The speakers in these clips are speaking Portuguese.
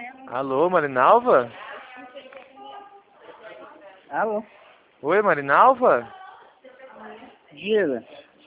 Alô, Marinalva? Alô? Oi, Marinalva? Diga.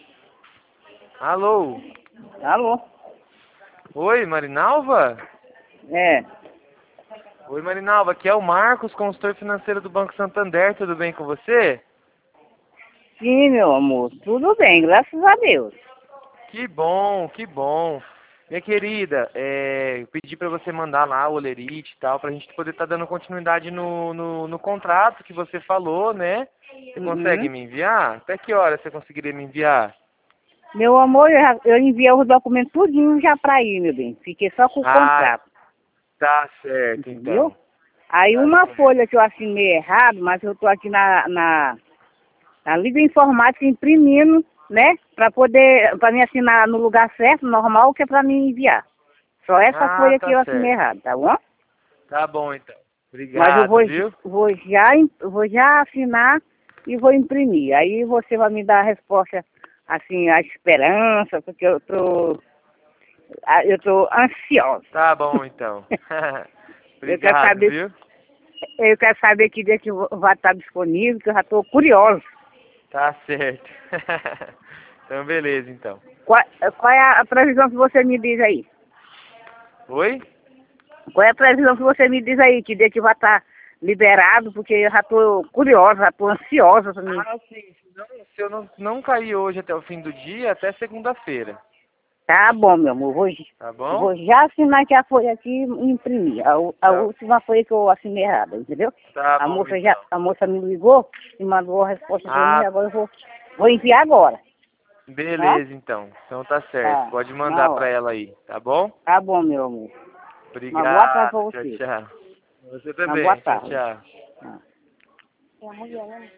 Alô? Alô? Oi, Marinalva? É. Oi, Marinalva, aqui é o Marcos, consultor financeiro do Banco Santander, tudo bem com você? Sim, meu amor. Tudo bem, graças a Deus. Que bom, que bom. Minha querida, eu pedi para você mandar lá o olerite e tal, pra gente poder estar dando continuidade no contrato que você falou, né? Você consegue Uhum. me enviar? Até que hora você conseguiria me enviar? Meu amor, eu enviei os documentos tudinho já pra ir, meu bem. Fiquei só com o Ah, contrato, tá certo, entendeu? então. Aí Tá uma certo. folha que eu assinei errado, mas eu tô aqui na Liga Informática imprimindo, né? Pra me assinar no lugar certo, normal, que é pra me enviar. Só essa Ah, folha que tá eu assinei certo. errado, tá bom? Tá bom, então. Mas eu Obrigado, viu? vou já assinar e vou imprimir. Aí você vai me dar a resposta, assim, a esperança, porque eu tô ansiosa. Tá bom, então. Eu quero Obrigado, saber, viu? eu quero saber que dia que vai estar disponível, que eu já estou curiosa. Tá certo. Então, beleza, então. Qual é a previsão que você me diz aí? Oi? Qual é a previsão que você me diz aí? Que dia que vai estar liberado? Porque eu já estou curiosa, já estou ansiosa também. Ah, sim. Se eu não cair hoje até o fim do dia, até segunda-feira. Tá bom, meu amor. Tá bom? Vou já assinar que a folha aqui e imprimir. A Tá, última folha que eu assinei errada, entendeu? tá bom, então. A moça me ligou e mandou a resposta para mim, Ah, agora vou enviar agora. Tá? beleza, então. Então tá certo. Tá. Pode mandar Na pra hora. ela aí, tá bom? Tá bom, meu amor. Uma boa tarde para Obrigado. Tchau, você. tchau. Você Uma boa também. Tchau, tarde. tchau. Tá. É a mulher, né?